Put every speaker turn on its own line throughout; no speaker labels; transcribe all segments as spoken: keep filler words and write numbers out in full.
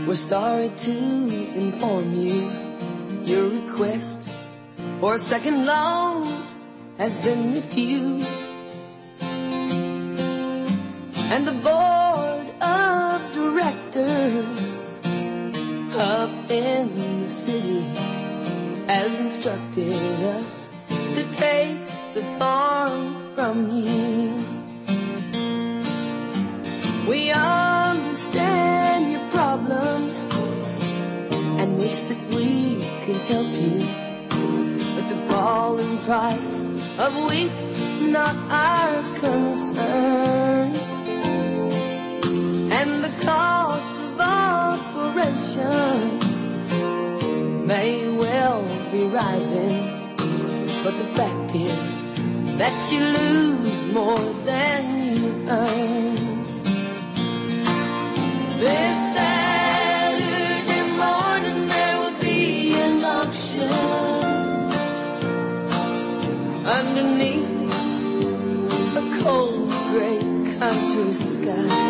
We're sorry to inform you your request for a second loan has been refused. And the board of directors up in the city has instructed us to take the farm from you. We understand your problems and wish that we could help you, but the falling price of wheat's not our concern, and the cost of operation may well be rising, but the fact is that you lose more than you earn. This Saturday morning there will be an auction underneath a cold gray country sky,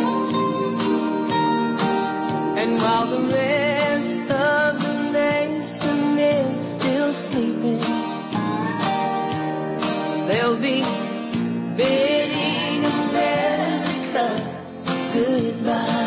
and while the rest of the nation is still sleeping, they'll be bidding America goodbye.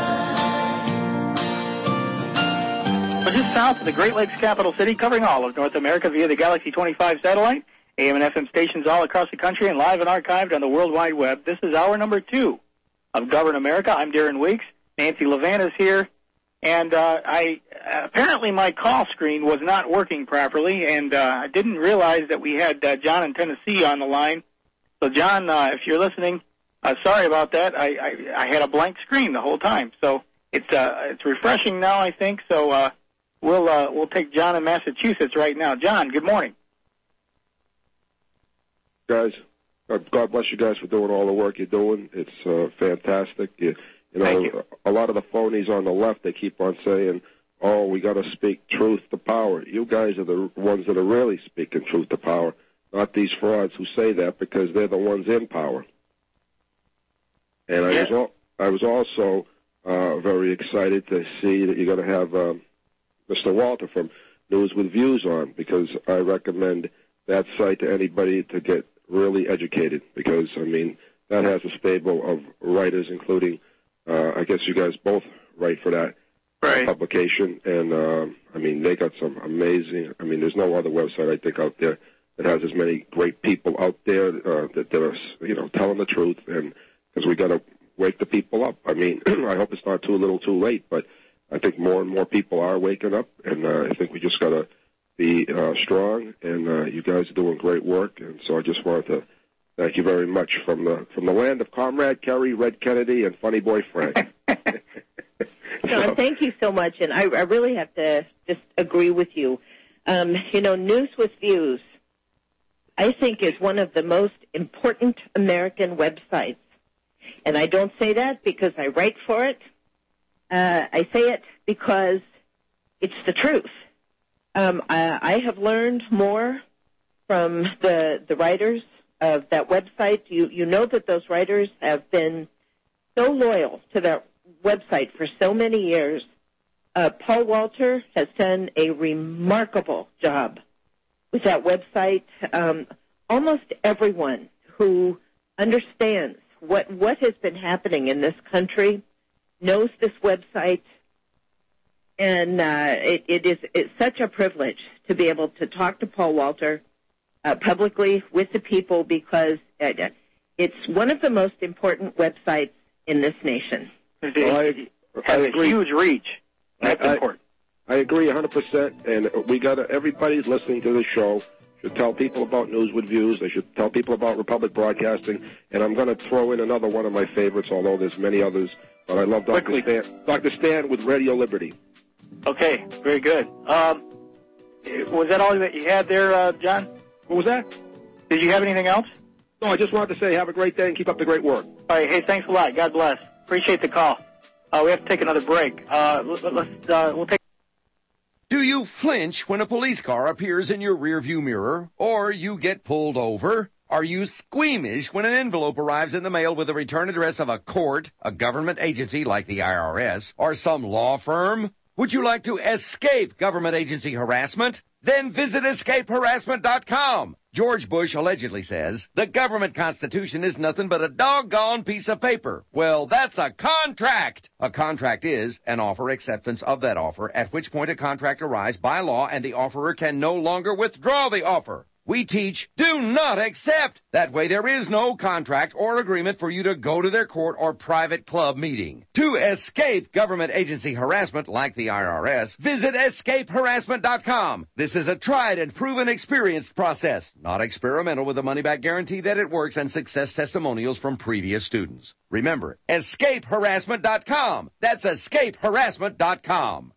Just south of the Great Lakes capital city, covering all of North America via the Galaxy twenty-five satellite, A M and F M stations all across the country, and live and archived on the World Wide Web. This is hour number two of Govern America. I'm Darren Weeks. Nancy Levan is here, and uh, I apparently my call screen was not working properly, and uh, I didn't realize that we had uh, John in Tennessee on the line. So, John, uh, if you're listening, uh, sorry about that. I, I, I had a blank screen the whole time, so it's uh, it's refreshing now, I think. So. Uh, We'll uh, we'll take John in Massachusetts right now. John, good morning.
Guys, God bless you guys for doing all the work you're doing. It's uh, fantastic. You, you know,
Thank you.
A lot of the phonies on the left, they keep on saying, oh, we got to speak truth to power. You guys are the ones that are really speaking truth to power, not these frauds who say that, because they're the ones in power. And I,
yeah.
was, al- I was also uh, very excited to see that you're going to have... Um, Mister Walter from News with Views on, because I recommend that site to anybody to get really educated, because, I mean, that has a stable of writers, including, uh, I guess you guys both write for that
right.
publication, and, uh, I mean, they got some amazing, I mean, there's no other website, I think, out there that has as many great people out there uh, that, that are, you know, telling the truth, and because we got to wake the people up. I mean, I hope it's not too little too late, but I think more and more people are waking up, and uh, I think we just got to be uh, strong, and uh, you guys are doing great work, and so I just wanted to thank you very much from the from the land of Comrade Kerry, Red Kennedy, and Funny Boy Frank.
John, so. Thank you so much, and I, I really have to just agree with you. Um, you know, News with Views, I think, is one of the most important American websites, and I don't say that because I write for it. Uh, I say it because it's the truth. Um, I, I have learned more from the the writers of that website. You you know that those writers have been so loyal to that website for so many years. Uh, Paul Walter has done a remarkable job with that website. Um, almost everyone who understands what what has been happening in this country knows this website, and uh, it, it is it's such a privilege to be able to talk to Paul Walter uh, publicly with the people, because it, it's one of the most important websites in this nation.
Well, I,
it has
I
a
agree.
huge reach. That's
I,
important.
I, I agree one hundred percent, and we got to, everybody listening to the show should tell people about News with Views. They should tell people about Republic Broadcasting, and I'm going to throw in another one of my favorites, although there's many others. But I love Doctor Stan, Doctor Stan with Radio Liberty.
Okay, very good. Um, was that all that you had there, uh, John?
What was that?
Did you have anything else?
No, I just wanted to say have a great day and keep up the great work.
All right, hey, thanks a lot. God bless. Appreciate the call. Uh, we have to take another break. Uh, let's, uh, we'll take.
Do you flinch when a police car appears in your rearview mirror, or you get pulled over? Are you squeamish when an envelope arrives in the mail with a return address of a court, a government agency like the I R S, or some law firm? Would you like to escape government agency harassment? Then visit escape harassment dot com. George Bush allegedly says, the government constitution is nothing but a doggone piece of paper. Well, that's a contract. A contract is an offer acceptance of that offer, at which point a contract arrives by law and the offerer can no longer withdraw the offer. We teach, do not accept. That way there is no contract or agreement for you to go to their court or private club meeting. To escape government agency harassment like the I R S, visit escape harassment dot com. This is a tried and proven experienced process, not experimental, with a money-back guarantee that it works and success testimonials from previous students. Remember, escape harassment dot com. That's escape harassment dot com.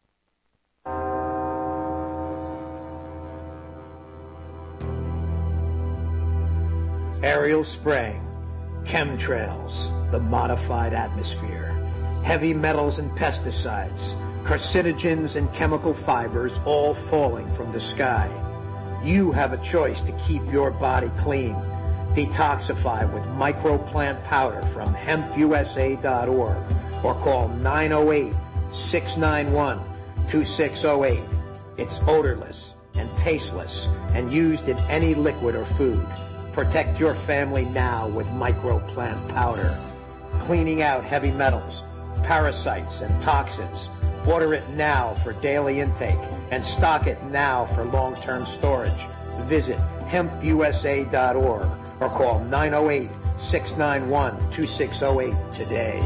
Aerial spraying, chemtrails, the modified atmosphere, heavy metals and pesticides, carcinogens and chemical fibers all falling from the sky. You have a choice to keep your body clean. Detoxify with microplant powder from hemp U S A dot org or call nine oh eight, six nine one, two six oh eight. It's odorless and tasteless and used in any liquid or food. Protect your family now with microplant powder. Cleaning out heavy metals, parasites, and toxins. Order it now for daily intake and stock it now for long-term storage. Visit hemp U S A dot org or call nine oh eight, six nine one, two six oh eight today.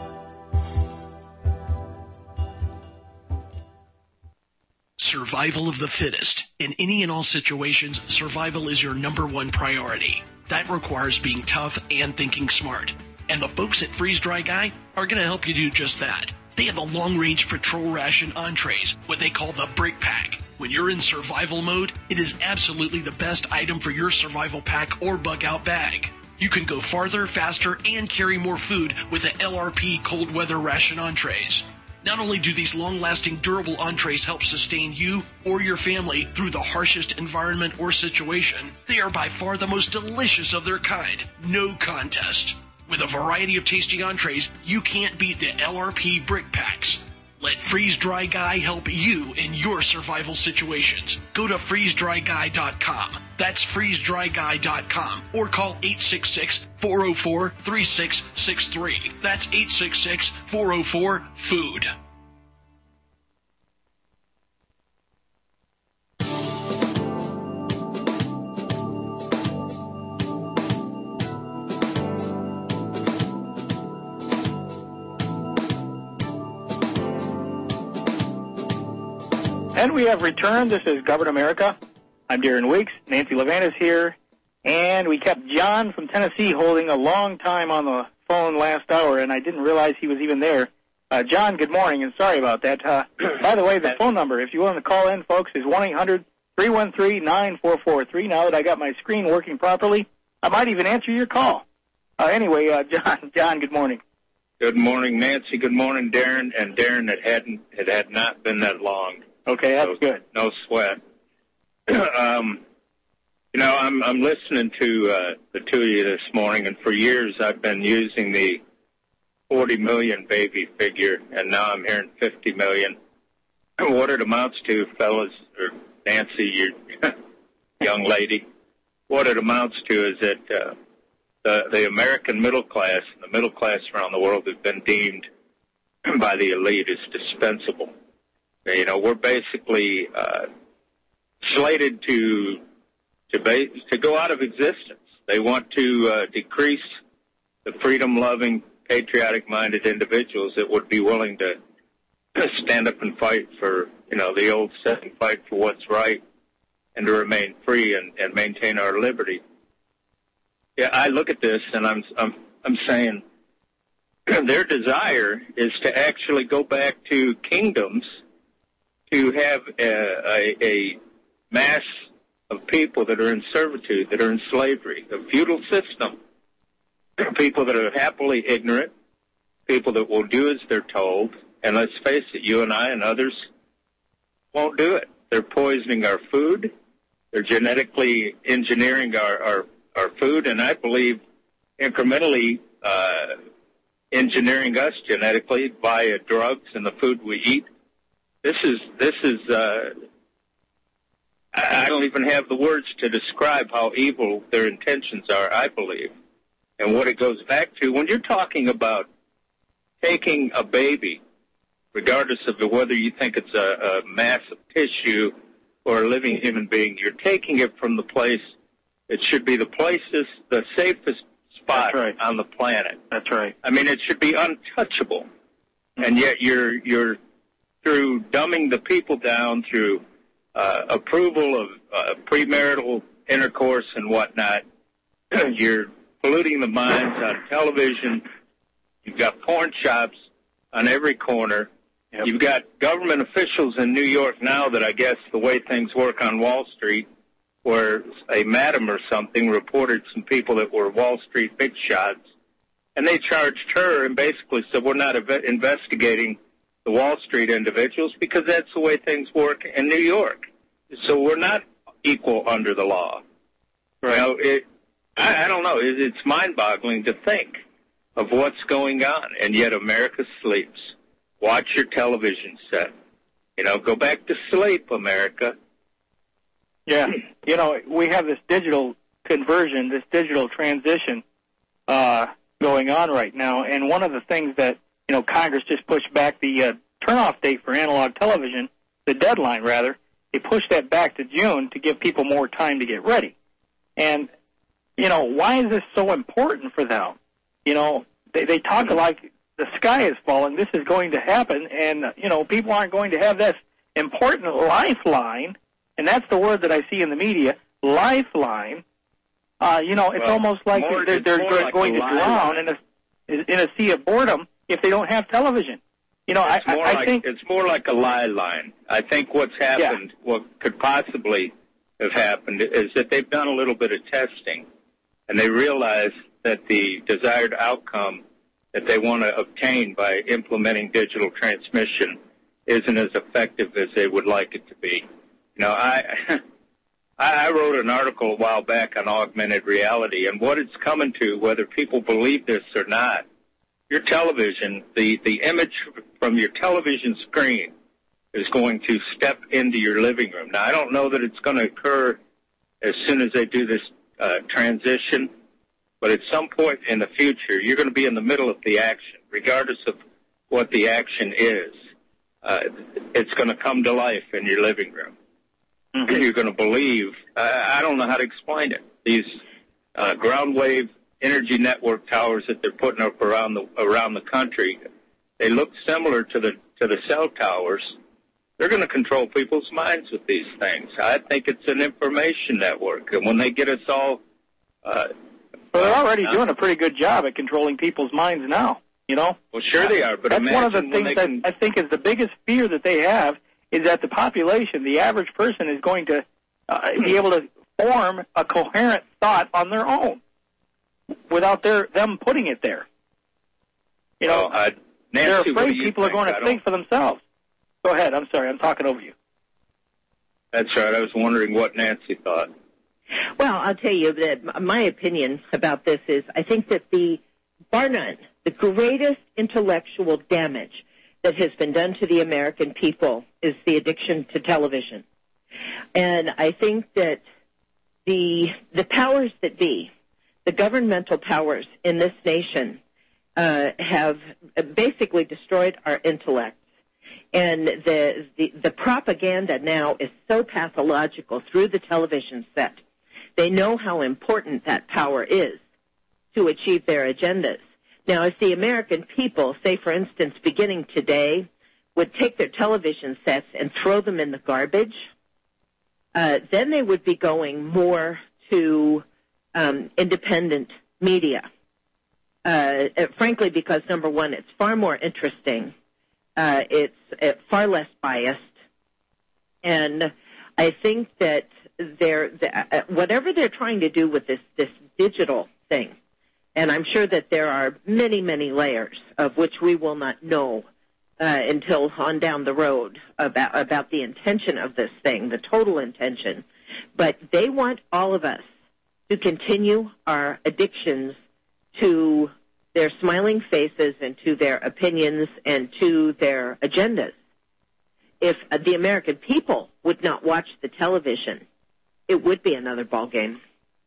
Survival of the fittest. In any and all situations, survival is your number one priority. That requires being tough and thinking smart. And the folks at Freeze Dry Guy are going to help you do just that. They have the long-range patrol ration entrees, what they call the Brick Pack. When you're in survival mode, it is absolutely the best item for your survival pack or bug-out bag. You can go farther, faster, and carry more food with the L R P cold weather ration entrees. Not only do these long-lasting, durable entrees help sustain you or your family through the harshest environment or situation, they are by far the most delicious of their kind. No contest. With a variety of tasty entrees, you can't beat the L R P Brick Packs. Let Freeze Dry Guy help you in your survival situations. Go to freeze dry guy dot com. That's freeze dry guy dot com. Or call eight six six, four oh four, three six six three. That's eight six six, four oh four, FOOD.
And we have returned. This is Govern America. I'm Darren Weeks. Nancy Levan is here. And we kept John from Tennessee holding a long time on the phone last hour, and I didn't realize he was even there. Uh, John, good morning, and sorry about that. Uh, by the way, the phone number, if you want to call in, folks, is one eight hundred, three one three, nine four four three. Now that I got my screen working properly, I might even answer your call. Uh, anyway, uh, John, John, good morning.
Good morning, Nancy. Good morning, Darren. And Darren, it hadn't, it had not been that long.
Okay, that's
so,
good.
No sweat. um, you know, I'm I'm listening to uh, the two of you this morning, and for years I've been using the forty million baby figure, and now I'm hearing fifty million. What it amounts to, fellas, or Nancy, you young lady, what it amounts to is that uh, the the American middle class, and the middle class around the world, have been deemed by the elite as dispensable. You know, we're basically uh, slated to to, ba- to go out of existence. They want to uh, decrease the freedom-loving, patriotic-minded individuals that would be willing to stand up and fight for, you know, the old saying, fight for what's right, and to remain free and, and maintain our liberty. Yeah, I look at this and I'm I'm I'm saying their desire is to actually go back to kingdoms, to have a, a, a mass of people that are in servitude, that are in slavery, a feudal system, people that are happily ignorant, people that will do as they're told, and let's face it, you and I and others won't do it. They're poisoning our food. They're genetically engineering our, our, our food, and I believe incrementally uh, engineering us genetically via drugs and the food we eat. This is this is. Uh, I don't even have the words to describe how evil their intentions are, I believe. And what it goes back to, when you're talking about taking a baby, regardless of whether you think it's a, a mass of tissue or a living human being, you're taking it from the place, it should be the places, the safest spot
right.
on the planet.
That's right.
I mean, it should be untouchable. Mm-hmm. And yet you're, you're, through dumbing the people down, through Uh, approval of uh, premarital intercourse and whatnot, you're polluting the minds on television. You've got porn shops on every corner. Yep. You've got government officials in New York now that I guess the way things work on Wall Street, where a madam or something reported some people that were Wall Street big shots, and they charged her and basically said, we're not ev- investigating the Wall Street individuals because that's the way things work in New York. So we're not equal under the law. Right. You know, it, I, I don't know. It, it's mind-boggling to think of what's going on, and yet America sleeps. Watch your television set. You know, go back to sleep, America.
Yeah. You know, we have this digital conversion, this digital transition uh, going on right now, and one of the things that, you know, Congress just pushed back the uh, turnoff date for analog television, the deadline, rather. They pushed that back to June to give people more time to get ready. And, you know, why is this so important for them? You know, they, they talk like the sky is falling. This is going to happen, and, you know, people aren't going to have this important lifeline, and that's the word that I see in the media, lifeline. Uh, you know, it's
well,
almost like
more,
they're, they're
like
going to drown in a, in a sea of boredom if they don't have television. You know,
it's
I,
more
I
like,
think
it's more like a lie line. I think what's happened,
yeah.
what could possibly have happened, is that they've done a little bit of testing, and they realize that the desired outcome that they want to obtain by implementing digital transmission isn't as effective as they would like it to be. You know, I I wrote an article a while back on augmented reality, and what it's coming to, whether people believe this or not, your television, the, the image from your television screen is going to step into your living room. Now, I don't know that it's going to occur as soon as they do this uh, transition, but at some point in the future, you're going to be in the middle of the action, regardless of what the action is. Uh, it's going to come to life in your living room. Mm-hmm. You're going to believe, uh, I don't know how to explain it, these uh, ground wave energy network towers that they're putting up around the around the country, they look similar to the to the cell towers. They're going to control people's minds with these things. I think it's an information network, and when they get us all, uh,
well, they're already uh, doing a pretty good job at controlling people's minds now. You know,
well, sure they are, but
that's one of the things that
can...
I think is the biggest fear that they have is that the population, the average person, is going to uh, be able to form a coherent thought on their own without their them putting it there. You know,
well, uh,
they're
Nancy,
afraid people
think?
are going to think for themselves. Go ahead. I'm sorry. I'm talking over you.
That's right. I was wondering what Nancy thought.
Well, I'll tell you that my opinion about this is I think that the, bar none, the greatest intellectual damage that has been done to the American people is the addiction to television. And I think that the the powers that be, the governmental powers in this nation, uh, have basically destroyed our intellect. And the, the the propaganda now is so pathological through the television set. They know how important that power is to achieve their agendas. Now, if the American people, say, for instance, beginning today, would take their television sets and throw them in the garbage, uh, then they would be going more to um, independent media. Uh, frankly, because, number one, it's far more interesting. Uh, it's uh, far less biased. And I think that they're, uh, whatever they're trying to do with this, this digital thing, and I'm sure that there are many, many layers of which we will not know uh, until on down the road about, about the intention of this thing, the total intention. But they want all of us to continue our addictions to their smiling faces and to their opinions and to their agendas. If uh, the American people would not watch the television, it would be another ballgame.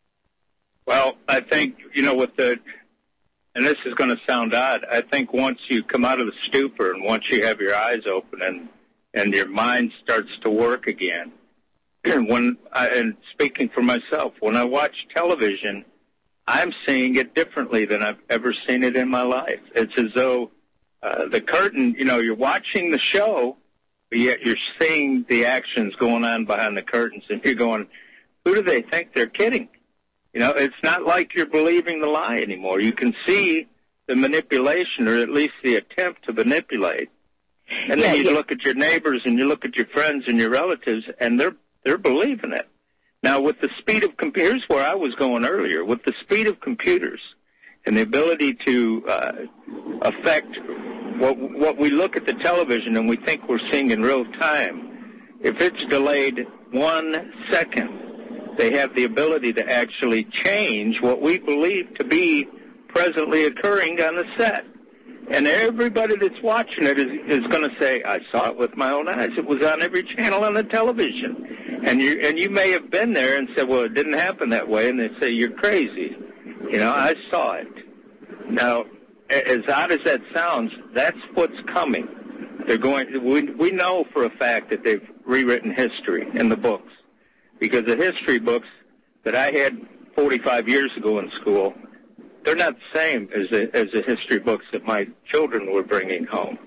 Well, I think, you know, with the, and this is going to sound odd, I think once you come out of the stupor and once you have your eyes open and, and your mind starts to work again, when I, and speaking for myself, when I watch television, I'm seeing it differently than I've ever seen it in my life. It's as though uh, the curtain, you know, you're watching the show, but yet you're seeing the actions going on behind the curtains, and you're going, who do they think they're kidding? You know, it's not like you're believing the lie anymore. You can see the manipulation, or at least the attempt to manipulate. And then yeah, you yeah. look at your neighbors and you look at your friends and your relatives, and they're they're believing it. Now, with the speed of computers, here's where I was going earlier. With the speed of computers and the ability to uh, affect what, what we look at the television and we think we're seeing in real time, if it's delayed one second, they have the ability to actually change what we believe to be presently occurring on the set. And everybody that's watching it is, is going to say, I saw it with my own eyes. It was on every channel on the television. And you and you may have been there and said, well, it didn't happen that way. And they say, you're crazy. You know, I saw it. Now, as odd as that sounds, that's what's coming. They're going. We, we know for a fact that they've rewritten history in the books. Because the history books that I had forty-five years ago in school, they're not the same as the, as the history books that my children were bringing home.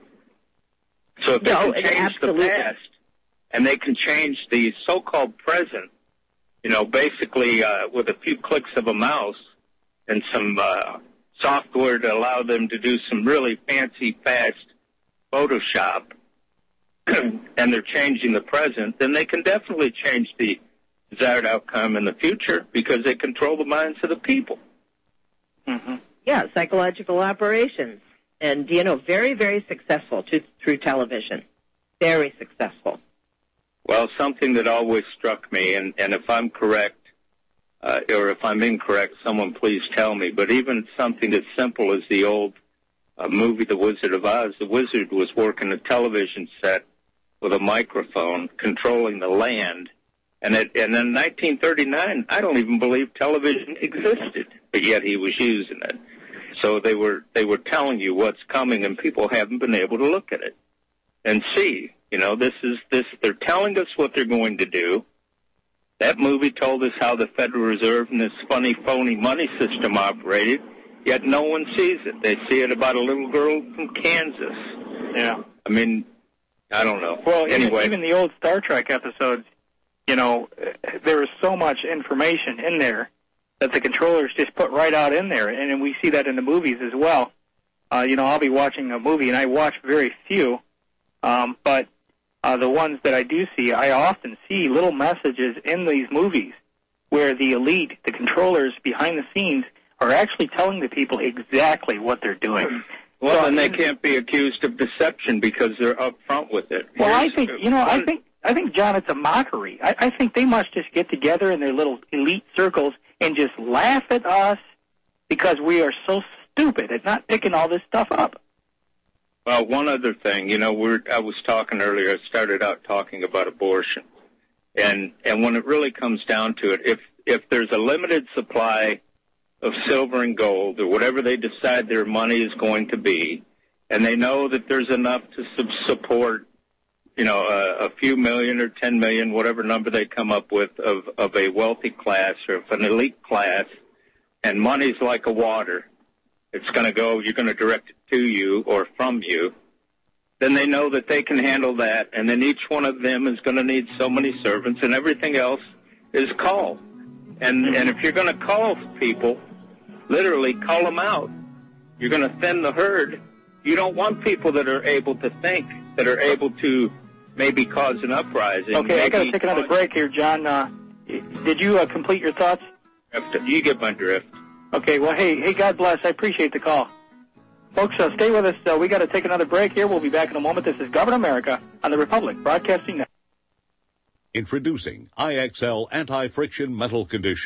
So if they
no,
can change
absolutely.
the past, and they can change the so-called present, you know, basically uh, with a few clicks of a mouse and some uh, software to allow them to do some really fancy, fast Photoshop, and they're changing the present, then they can definitely change the desired outcome in the future because they control the minds of the people.
Mm-hmm. Yeah, psychological operations. And, you know, very, very successful to, through television. Very successful.
Well, something that always struck me, and, and if I'm correct, uh, or if I'm incorrect, someone please tell me, but even something as simple as the old uh, movie The Wizard of Oz, the wizard was working a television set with a microphone, controlling the land, and, it, and in nineteen thirty-nine, I don't even believe television existed, but yet he was using it. So they were they were telling you what's coming, and people haven't been able to look at it and see. You know, this is this. They're telling us what they're going to do. That movie told us how the Federal Reserve and this funny, phony money system operated, yet no one sees it. They see it about a little girl from Kansas.
Yeah.
I mean, I don't know.
Well,
anyway.
even, even the old Star Trek episodes, you know, there is so much information in there that the controllers just put right out in there, and we see that in the movies as well. Uh, you know, I'll be watching a movie, and I watch very few, um, but uh, the ones that I do see, I often see little messages in these movies where the elite, the controllers behind the scenes, are actually telling the people exactly what they're doing.
Well,
so,
and they can't be accused of deception because they're up front with it.
Well,
Here's
I think, you know, I think, I think, John, it's a mockery. I, I think they must just get together in their little elite circles and just laugh at us because we are so stupid at not picking all this stuff up.
Well, one other thing, you know, we're, I was talking earlier, I started out talking about abortion. And, and when it really comes down to it, if, if there's a limited supply of silver and gold or whatever they decide their money is going to be, and they know that there's enough to sub- support, you know, a, a few million or ten million, whatever number they come up with of, of a wealthy class or of an elite class, and money's like a water. It's going to go, you're going to direct it to you or from you, then they know that they can handle that, and then each one of them is going to need so many servants, and everything else is call. And, and if you're going to call people, literally call them out, you're going to thin the herd. You don't want people that are able to think, that are able to maybe cause an uprising.
Okay, I got to take another break here, John. Uh, did you uh, complete your thoughts?
You get my drift.
Okay, well, hey, hey, God bless. I appreciate the call. Folks, uh, stay with us. Uh, we got to take another break here. We'll be back in a moment. This is Govern America on the Republic Broadcasting Network.
Introducing I X L Anti-Friction Metal Conditioner.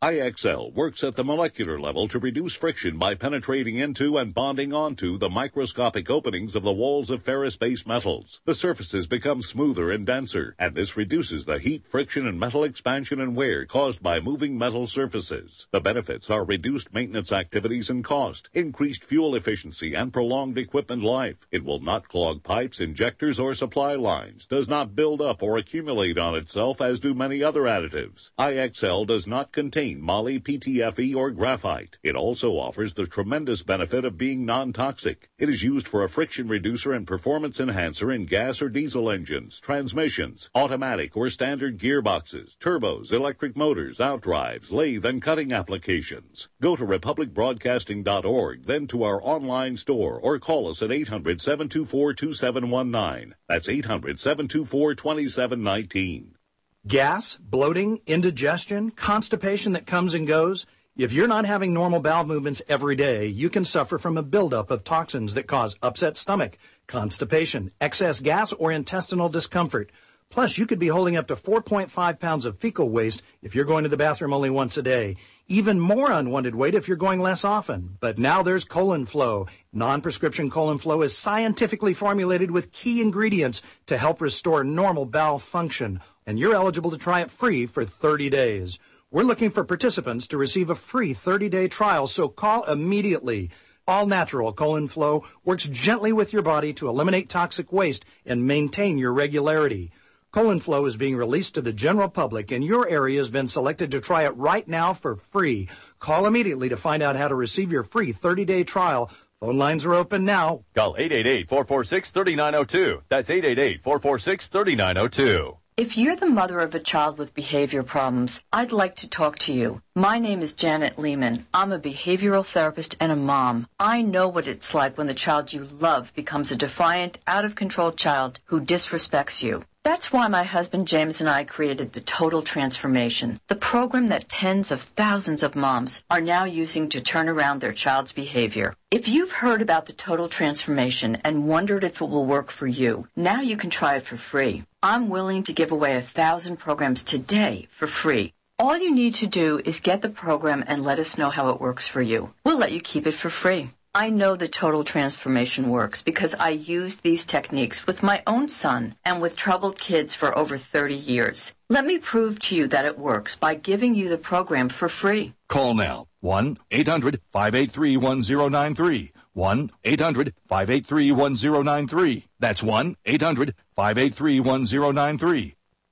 I X L works at the molecular level to reduce friction by penetrating into and bonding onto the microscopic openings of the walls of ferrous-based metals. The surfaces become smoother and denser, and this reduces the heat, friction, and metal expansion and wear caused by moving metal surfaces. The benefits are reduced maintenance activities and cost, increased fuel efficiency, and prolonged equipment life. It will not clog pipes, injectors, or supply lines, does not build up or accumulate on itself as do many other additives. I X L does not contain moly, P T F E, or graphite. It also offers the tremendous benefit of being non-toxic. It is used for a friction reducer and performance enhancer in gas or diesel engines, transmissions, automatic or standard gearboxes, turbos, electric motors, outdrives, lathe, and cutting applications. Go to republic broadcasting dot org, then to our online store, or call us at eight hundred, seven two four, two seven one nine. That's eight hundred, seven two four, two seven one nine.
Gas, bloating, indigestion, constipation that comes and goes. If you're not having normal bowel movements every day, you can suffer from a buildup of toxins that cause upset stomach, constipation, excess gas, or intestinal discomfort. Plus, you could be holding up to four point five pounds of fecal waste if you're going to the bathroom only once a day. Even more unwanted weight if you're going less often. But now there's Colon Flow. Non-prescription Colon Flow is scientifically formulated with key ingredients to help restore normal bowel function. And you're eligible to try it free for thirty days. We're looking for participants to receive a free thirty-day trial, so call immediately. All natural Colon Flow works gently with your body to eliminate toxic waste and maintain your regularity. Colon Flow is being released to the general public, and your area has been selected to try it right now for free. Call immediately to find out how to receive your free thirty-day trial. Phone lines are open now.
Call eight eight eight, four four six, three nine zero two. That's eight eight eight, four four six, three nine zero two.
If you're the mother of a child with behavior problems, I'd like to talk to you. My name is Janet Lehman. I'm a behavioral therapist and a mom. I know what it's like when the child you love becomes a defiant, out-of-control child who disrespects you. That's why my husband James and I created the Total Transformation, the program that tens of thousands of moms are now using to turn around their child's behavior. If you've heard about the Total Transformation and wondered if it will work for you, now you can try it for free. I'm willing to give away a thousand programs today for free. All you need to do is get the program and let us know how it works for you. We'll let you keep it for free. I know the Total Transformation works because I used these techniques with my own son and with troubled kids for over thirty years. Let me prove to you that it works by giving you the program for free.
Call now. one eight hundred, five eight three, one zero nine three. one eight hundred, five eight three, one zero nine three. That's one eight hundred, five eight three, one zero nine three.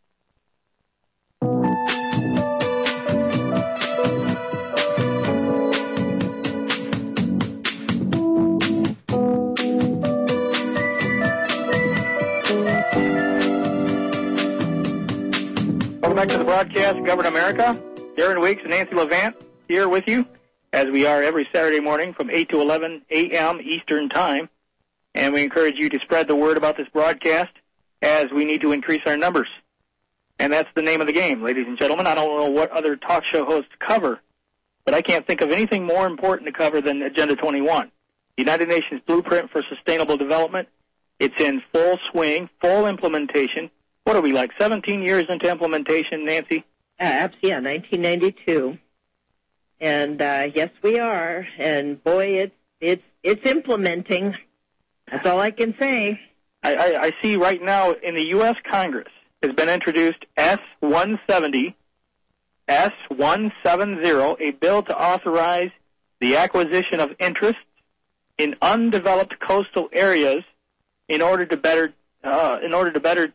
Welcome back to the broadcast, Govern America. Darren Weeks and Nancy Levant here with you, as we are every Saturday morning from eight to eleven a.m. Eastern Time. And we encourage you to spread the word about this broadcast as we need to increase our numbers. And that's the name of the game, ladies and gentlemen. I don't know what other talk show hosts cover, but I can't think of anything more important to cover than Agenda twenty-one, the United Nations Blueprint for Sustainable Development. It's in full swing, full implementation. What are we, like seventeen years into implementation, Nancy?
Uh, yeah, nineteen ninety-two. And uh, yes, we are. And boy, it's it's it's implementing. That's all I can say.
I, I, I see right now in the U S Congress has been introduced S one seventy, S one seventy, a bill to authorize the acquisition of interests in undeveloped coastal areas in order to better uh, in order to better.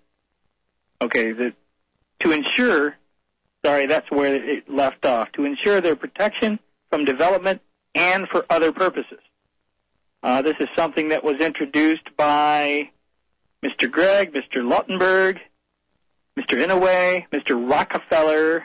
Okay, the, to ensure, sorry, that's where it left off, to ensure their protection from development and for other purposes. Uh, this is something that was introduced by Mister Gregg, Mister Lautenberg, Mister Inouye, Mister Rockefeller,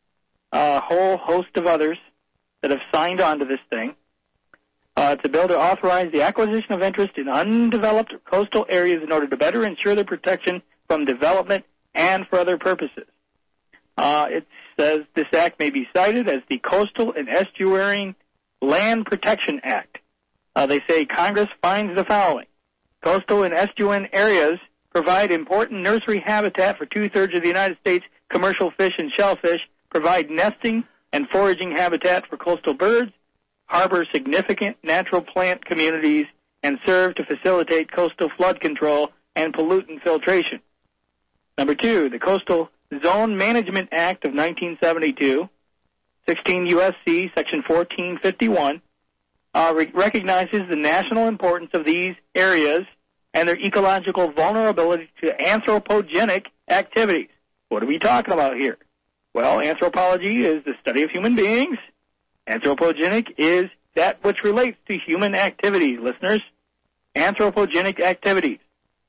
a whole host of others that have signed on to this thing. Uh, it's a bill to authorize the acquisition of interest in undeveloped coastal areas in order to better ensure their protection from development and for other purposes. Uh, it says this act may be cited as the Coastal and Estuarine Land Protection Act. Uh, they say Congress finds the following. Coastal and estuarine areas provide important nursery habitat for two-thirds of the United States commercial fish and shellfish, provide nesting and foraging habitat for coastal birds, harbor significant natural plant communities, and serve to facilitate coastal flood control and pollutant filtration. Number two, the Coastal Zone Management Act of nineteen seventy-two, sixteen U S C, Section fourteen fifty-one, uh, re- recognizes the national importance of these areas and their ecological vulnerability to anthropogenic activities. What are we talking about here? Well, anthropology is the study of human beings. Anthropogenic is that which relates to human activities, listeners. Anthropogenic activities.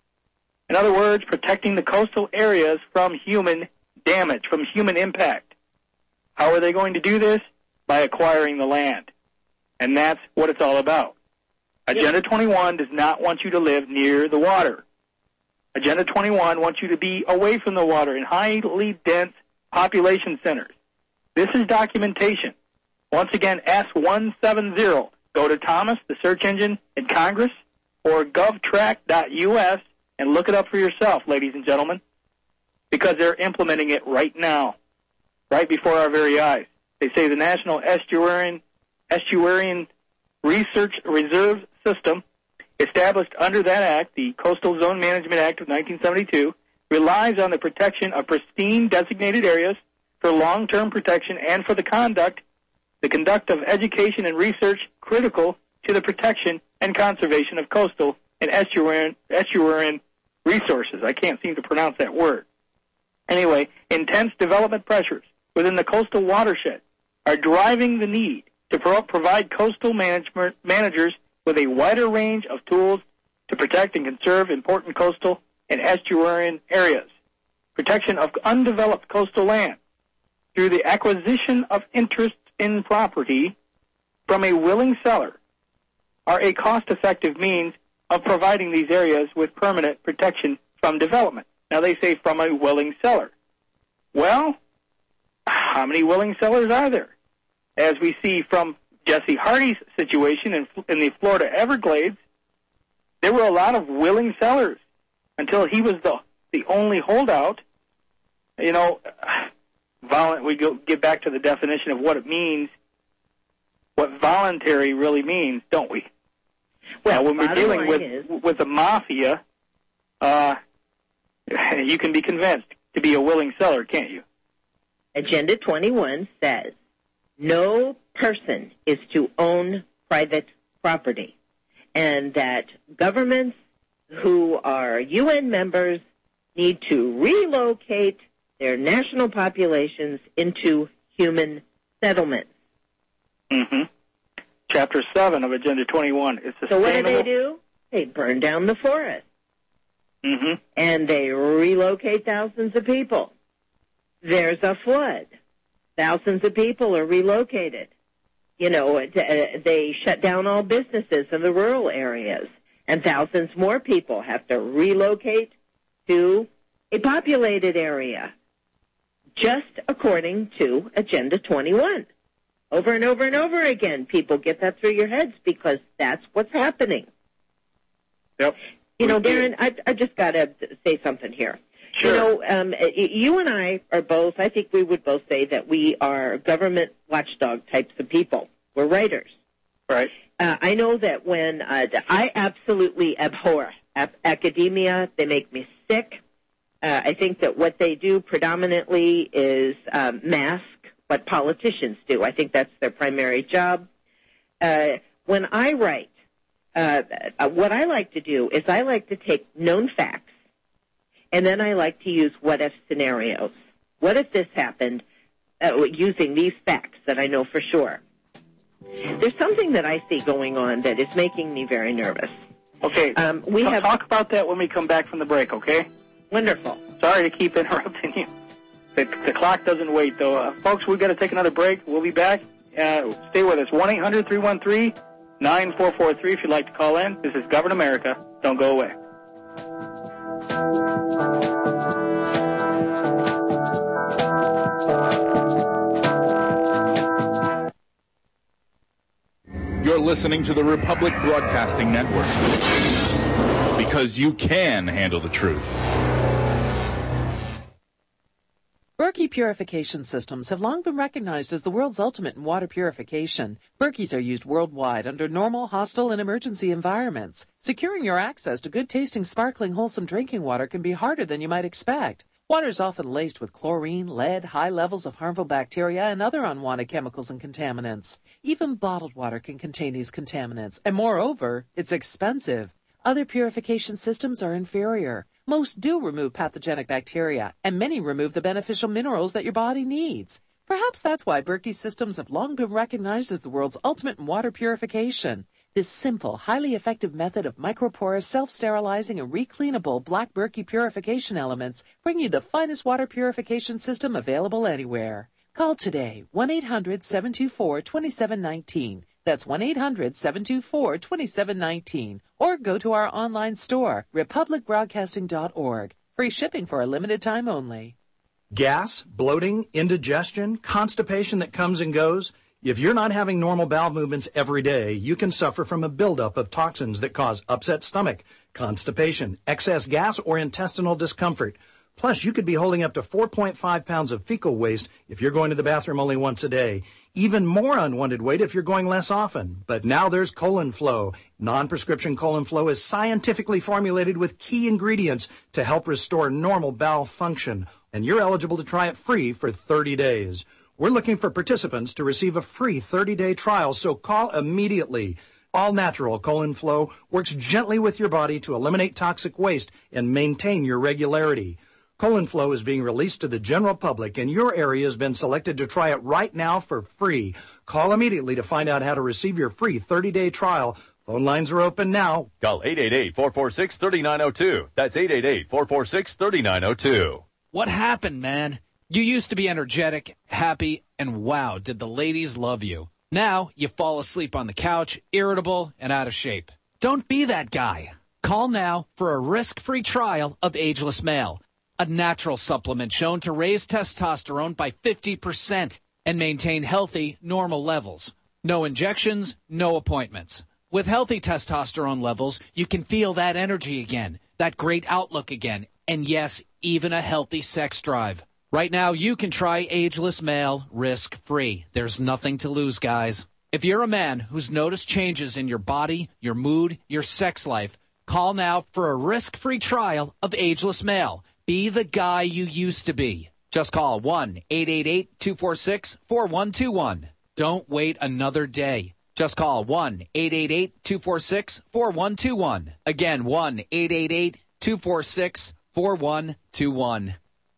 In other words, protecting the coastal areas from human damage, from human impact. How are they going to do this? By acquiring the land. And that's what it's all about. Agenda twenty-one does not want you to live near the water. Agenda twenty-one wants you to be away from the water in highly dense population centers. This is documentation. Once again, S one seventy. Go to Thomas, the search engine in Congress, or govtrack dot U S and look it up for yourself, ladies and gentlemen, because they're implementing it right now, right before our very eyes. They say the National Estuarine, Estuarine Research Reserve System, established under that act, the Coastal Zone Management Act of nineteen seventy-two, relies on the protection of pristine designated areas for long-term protection and for the conduct, the conduct of education and research critical to the protection and conservation of coastal and estuarine, estuarine resources. I can't seem to pronounce that word. Anyway, intense development pressures within the coastal watershed are driving the need to pro- provide coastal management managers with a wider range of tools to protect and conserve important coastal and estuarine areas. Protection of undeveloped coastal land through the acquisition of interest in property from a willing seller are a cost-effective means of providing these areas with permanent protection from development. Now, they say from a willing seller. Well, how many willing sellers are there? As we see from Jesse Hardy's situation in, in the Florida Everglades, there were a lot of willing sellers until he was the, the only holdout. You know, violent, we go, get back to the definition of what it means, what voluntary really means, don't we? Well, now, when we're dealing with is, with the mafia, uh, you can be convinced to be a willing seller, can't you?
Agenda twenty-one says no person is to own private property, and that governments who are U N members need to relocate their national populations into human settlements.
Mm-hmm. Chapter seven of Agenda twenty-one is sustainable.
So what do they do? They burn down the forest.
Mm-hmm.
And they relocate thousands of people. There's a flood. Thousands of people are relocated. You know, they shut down all businesses in the rural areas, and thousands more people have to relocate to a populated area, just according to Agenda twenty-one. Over and over and over again, people get that through your heads because that's what's happening.
Yep.
You know, Darren, I, I just got to say something here.
Sure.
You know, um, you and I are both, I think we would both say that we are government watchdog types of people. We're writers.
Right.
Uh, I know that when uh, I absolutely abhor ap- academia, they make me sick. Uh, I think that what they do predominantly is um, mask what politicians do. I think that's their primary job. Uh, when I write, uh, uh, what I like to do is I like to take known facts, and then I like to use what-if scenarios. What if this happened uh, using these facts that I know for sure? There's something that I see going on that is making me very nervous.
Okay.
Um, we
I'll
have
talk about that when we come back from the break, okay?
Wonderful.
Sorry to keep interrupting you. The, the clock doesn't wait, though. Uh, folks, we've got to take another break. We'll be back. Uh, stay with us. one eight hundred three one three nine four four three if you'd like to call in. This is Govern America. Don't go away.
You're listening to the Republic Broadcasting Network, because you can handle the truth.
Berkey Berkey purification systems have long been recognized as the world's ultimate in water purification. Berkeys are used worldwide under normal, hostile, and emergency environments. Securing your access to good-tasting, sparkling, wholesome drinking water can be harder than you might expect. Water is often laced with chlorine, lead, high levels of harmful bacteria, and other unwanted chemicals and contaminants. Even bottled water can contain these contaminants, and moreover, it's expensive. Other purification systems are inferior. Most do remove pathogenic bacteria, and many remove the beneficial minerals that your body needs. Perhaps that's why Berkey systems have long been recognized as the world's ultimate in water purification. This simple, highly effective method of microporous, self-sterilizing, and recleanable black Berkey purification elements bring you the finest water purification system available anywhere. Call today, one eight hundred seven two four two seven one nine. That's one eight hundred seven two four two seven one nine. Or go to our online store, republic broadcasting dot org. Free shipping for a limited time only.
Gas, bloating, indigestion, constipation that comes and goes. If you're not having normal bowel movements every day, you can suffer from a buildup of toxins that cause upset stomach, constipation, excess gas, or intestinal discomfort. Plus, you could be holding up to four point five pounds of fecal waste if you're going to the bathroom only once a day. Even more unwanted weight if you're going less often. But now there's Colon Flow. Non-prescription Colon Flow is scientifically formulated with key ingredients to help restore normal bowel function. And you're eligible to try it free for thirty days. We're looking for participants to receive a free thirty-day trial, so call immediately. All natural Colon Flow works gently with your body to eliminate toxic waste and maintain your regularity. Colon Flow is being released to the general public, and your area has been selected to try it right now for free. Call immediately to find out how to receive your free thirty-day trial. Phone lines are open now.
Call eight eight eight, four four six, three nine zero two. That's eight eight eight, four four six, three nine zero two.
What happened, man? You used to be energetic, happy, and wow, did the ladies love you. Now you fall asleep on the couch, irritable, and out of shape. Don't be that guy. Call now for a risk-free trial of Ageless Male, a natural supplement shown to raise testosterone by fifty percent and maintain healthy, normal levels. No injections, no appointments. With healthy testosterone levels, you can feel that energy again, that great outlook again, and yes, even a healthy sex drive. Right now, you can try Ageless Male risk-free. There's nothing to lose, guys. If you're a man who's noticed changes in your body, your mood, your sex life, call now for a risk-free trial of Ageless Male. Be the guy you used to be. Just call one eight eight eight, two four six, four one two one. Don't wait another day. Just call one eight eight eight, two four six, four one two one. Again, one eight eight eight, two four six, four one two one.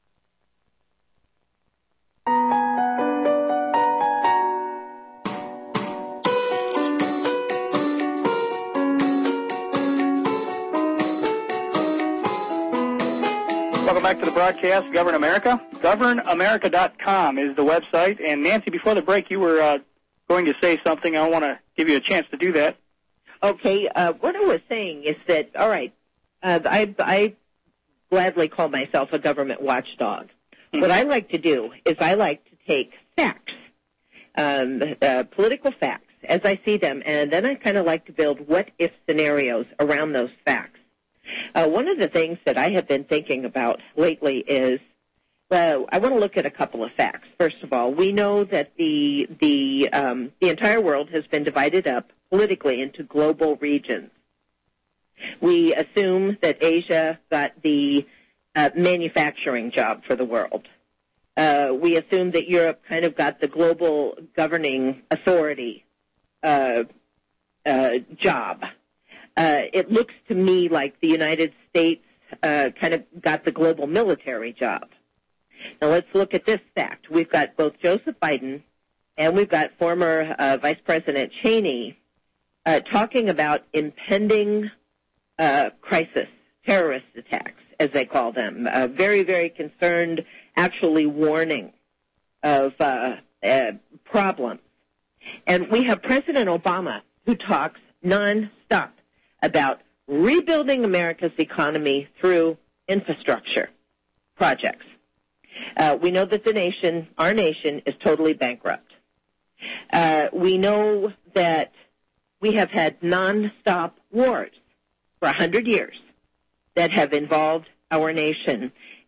Welcome back to the broadcast, Govern America. govern america dot com is the website. And Nancy, before the break, you were uh, going to say something. I want to give you a chance to do that.
Okay. Uh, what I was saying is that, all right, uh, I, I gladly call myself a government watchdog. Mm-hmm. What I like to do is I like to take facts, um, uh, political facts, as I see them, and then I kind of like to build what-if scenarios around those facts. Uh, one of the things that I have been thinking about lately is, uh, I want to look at a couple of facts. First of all, we know that the the um, the entire world has been divided up politically into global regions. We assume that Asia got the uh, manufacturing job for the world. Uh, we assume that Europe kind of got the global governing authority uh, uh, job. Uh, it looks to me like the United States uh, kind of got the global military job. Now let's look at this fact. We've got both Joseph Biden and we've got former uh, Vice President Cheney uh, talking about impending uh, crisis, terrorist attacks, as they call them. Uh, very, very concerned, actually warning of uh, uh, problems. And we have President Obama who talks nonstop about rebuilding America's economy through infrastructure projects. Uh, we know that the nation, our nation, is totally bankrupt. Uh, we know that we have had nonstop wars for a hundred years that have involved our nation.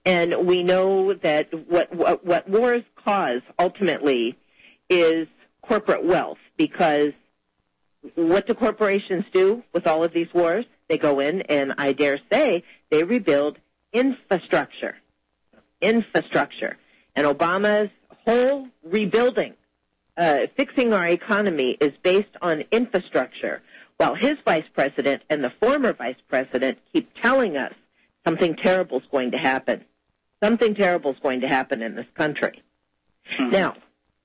And we know that what, what, what wars cause ultimately is corporate wealth, because what do corporations do with all of these wars? They go in and, I dare say, they rebuild infrastructure. Infrastructure. And Obama's whole rebuilding, uh, fixing our economy, is based on infrastructure, while his vice president and the former vice president keep telling us something terrible is going to happen. Something terrible is going to happen in this country. Hmm. Now,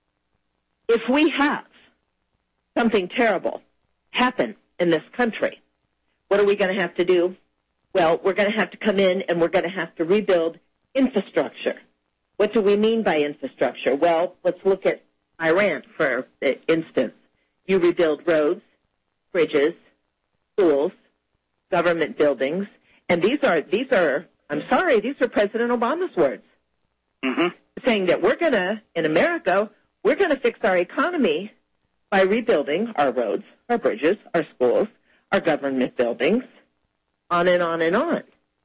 if we have something terrible happen in this country, what are we going to have to do? Well, we're going to have to come in and we're going to have to rebuild infrastructure. What do we mean by infrastructure? Well, let's look at Iran, for instance. You rebuild roads, bridges, schools, government buildings, and these are, these are, I'm sorry, these are President Obama's words, mm-hmm. saying that we're going to, in America, we're going to fix our economy by rebuilding our roads, our bridges, our schools, our government buildings, on and on and on.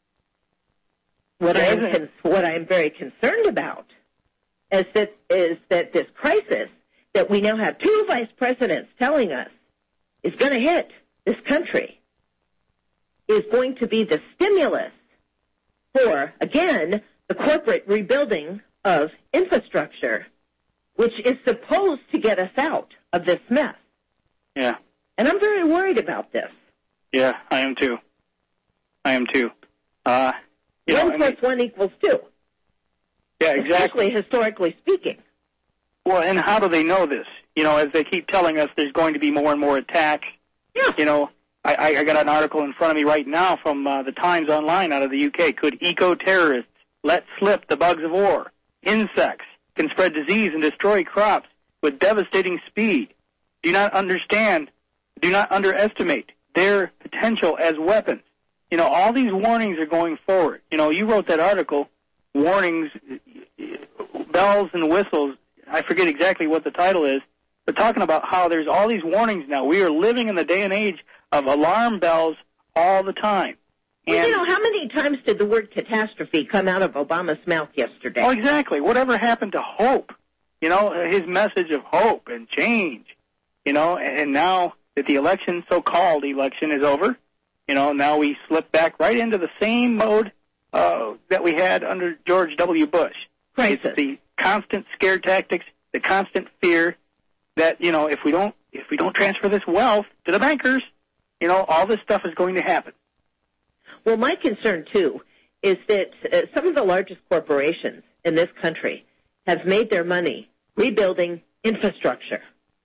What I am what I am very concerned about is that is that this crisis that we now have two vice presidents telling us is going to hit this country is going to be the stimulus for, again, the corporate rebuilding of infrastructure, which is supposed to get us out of this mess.
Yeah.
And I'm very worried about this.
Yeah, I am too. I am too. Uh, you
one
know,
plus
I mean,
one equals two.
Yeah, exactly.
Especially historically speaking.
Well, and how do they know this? You know, as they keep telling us there's going to be more and more attacks.
Yeah.
You know, I, I got an article in front of me right now from uh, the Times Online out of the U K. Could eco-terrorists let slip the bugs of war? Insects can spread disease and destroy crops with devastating speed. Do not understand, do not underestimate their potential as weapons. You know, all these warnings are going forward. You know, you wrote that article, warnings, bells and whistles. I forget exactly what the title is, but talking about how there's all these warnings now. We are living in the day and age of alarm bells all the time.
And, well, you know,
and,
how many times did the word catastrophe come out of Obama's mouth yesterday?
Oh, exactly. Whatever happened to hope? You know, his message of hope and change. You know, and now that the election, so-called election, is over, you know, now we slip back right into the same mode uh, that we had under George W. Bush.
Crisis.
It's the constant scare tactics, the constant fear that, you know, if we don't if we don't transfer this wealth to the bankers, you know, all this stuff is going to happen.
Well, my concern, too, is that uh, some of the largest corporations in this country have made their money rebuilding infrastructure.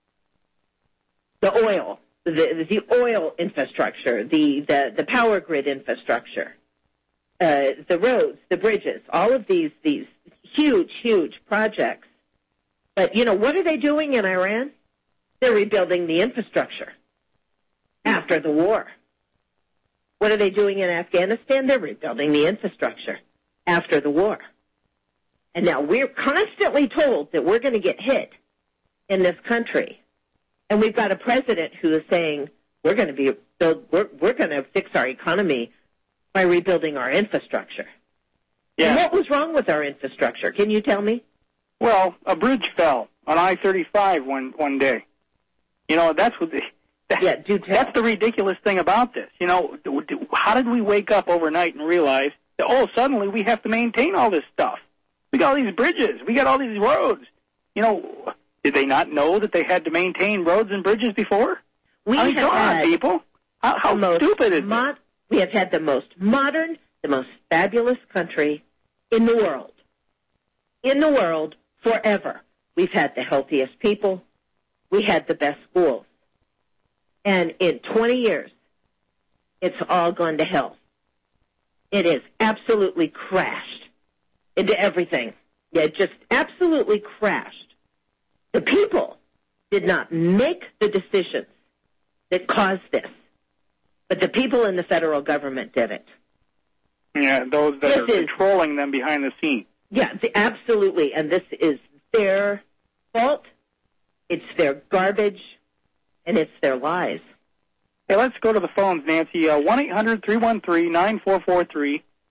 The oil, the, the oil infrastructure, the, the, the power grid infrastructure, uh, the roads, the bridges, all of these, these huge, huge projects. But, you know, what are they doing in Iran? They're rebuilding the infrastructure after the war. What are they doing in Afghanistan? They're rebuilding the infrastructure after the war. And now we're constantly told that we're going to get hit in this country. And we've got a president who is saying we're going to be build, we're, we're going to fix our economy by rebuilding our infrastructure.
Yeah.
And what was wrong with our infrastructure? Can you tell me?
Well, a bridge fell on I thirty-five one one day. You know, that's what the, that,
yeah, do tell.
That's the ridiculous thing about this. You know, how did we wake up overnight and realize that, oh, suddenly we have to maintain all this stuff? We got all these bridges. We got all these roads. You know, did they not know that they had to maintain roads and bridges before?
We
I mean,
have
come
had
on, people. How, how
most
stupid is
mod-
it?
We have had the most modern, the most fabulous country in the world. In the world forever. We've had the healthiest people. We had the best schools. And in twenty years, it's all gone to hell. It is absolutely crashed into everything. Yeah, it just absolutely crashed. The people did not make the decisions that caused this, but the people in the federal government did it.
Yeah, those that
this
are
is,
controlling them behind the scenes.
Yeah, the, absolutely. And this is their fault. It's their garbage, and it's their lies.
Hey, let's go to the phones, Nancy. Uh, one eight hundred three one three nine four four three.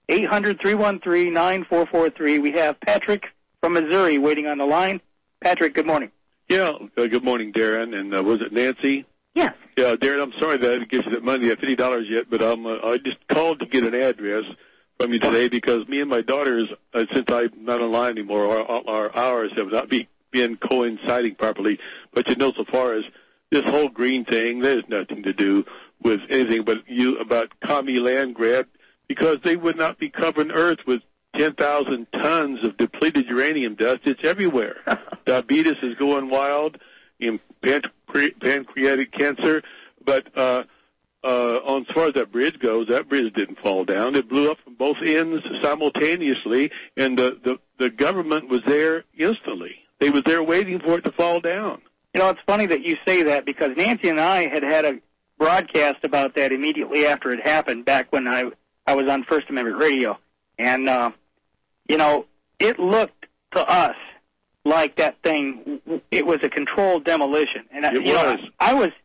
eight hundred, three one three, nine four four three. We have Patrick from Missouri waiting on the line. Patrick, good morning.
Yeah, uh, good morning, Darren. And uh, was it Nancy?
Yes.
Yeah, Darren, I'm sorry that I didn't get you that money at fifty dollars yet, but um, uh, I just called to get an address from you today because me and my daughters, uh, since I'm not online anymore, our, our hours have not be, been coinciding properly. But you know, so far as this whole green thing, there's nothing to do with anything but you about commie land grab because they would not be covering Earth with ten thousand tons of depleted uranium dust. It's everywhere. Diabetes is going wild, in pancre- pancreatic cancer. But uh, uh, on as far as that bridge goes, that bridge didn't fall down. It blew up from both ends simultaneously, and the, the, the government was there instantly. They were there waiting for it to fall down.
You know, it's funny that you say that because Nancy and I had had a broadcast about that immediately after it happened back when I, I was on First Amendment Radio. And, uh, you know, it looked to us like that thing, it was a controlled demolition. And
it
you
was.
Know, I was,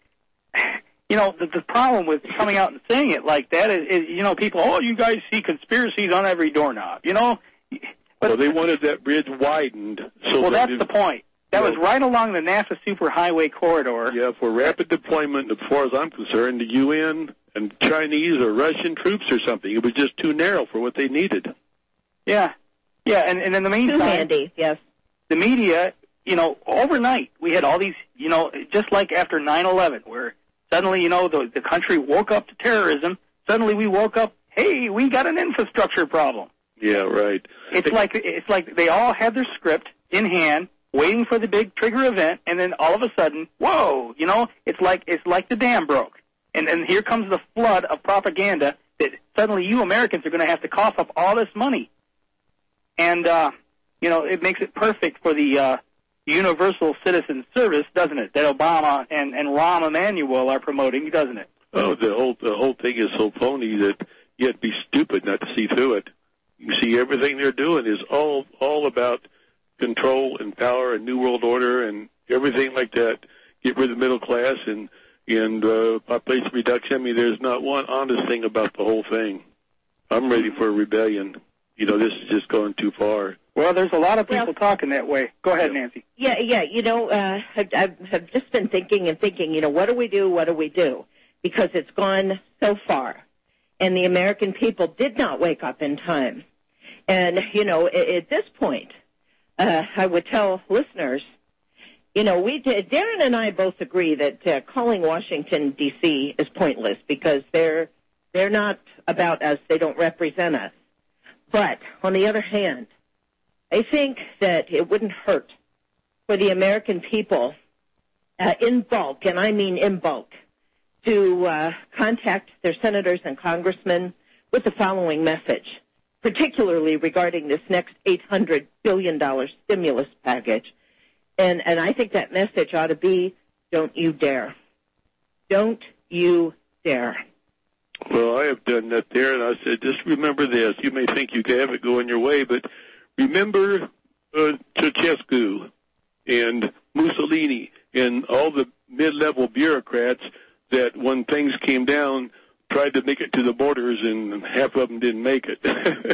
you know, the, the problem with coming out and saying it like that is, is, you know, people, oh, you guys see conspiracies on every doorknob, you know. But,
well, they wanted that bridge widened. So
well,
that
that's the point. That was right along the NASA Superhighway corridor.
Yeah, for rapid deployment, as far as I'm concerned, the U N and Chinese or Russian troops or something. It was just too narrow for what they needed.
Yeah. Yeah, and, and in the meantime,
too handy, yes.
The media, you know, overnight we had all these, you know, just like after nine eleven, where suddenly, you know, the, the country woke up to terrorism. Suddenly we woke up, hey, we got an infrastructure problem.
Yeah, right.
It's like it's like they all had their script in hand, waiting for the big trigger event, and then all of a sudden, whoa, you know, it's like it's like the dam broke. And and here comes the flood of propaganda that suddenly you Americans are going to have to cough up all this money. And, uh, you know, it makes it perfect for the uh, universal citizen service, doesn't it, that Obama and, and Rahm Emanuel are promoting, doesn't it?
Oh, the whole the whole thing is so phony that you have to be stupid not to see through it. You see, everything they're doing is all all about control and power and New World Order and everything like that. Get rid of the middle class and and uh, population reduction. I mean, there's not one honest thing about the whole thing. I'm ready for a rebellion. You know, this is just going too far.
Well, there's a lot of people
well,
talking that way. Go ahead, Nancy.
Yeah, yeah. You know, uh, I've, I've just been thinking and thinking, you know, what do we do, what do we do? Because it's gone so far. And the American people did not wake up in time. And, you know, at, at this point, uh, I would tell listeners, you know, we did, Darren and I both agree that uh, calling Washington, D C is pointless because they're they're not about us. They don't represent us. But on the other hand, I think that it wouldn't hurt for the American people uh, in bulk, and I mean in bulk, to uh, contact their senators and congressmen with the following message, particularly regarding this next eight hundred billion dollars stimulus package. And, and I think that message ought to be, don't you dare. Don't you dare.
Well, I have done that there, and I said, just remember this. You may think you can have it going your way, but remember uh, Ceausescu and Mussolini and all the mid-level bureaucrats that when things came down tried to make it to the borders, and half of them didn't make it.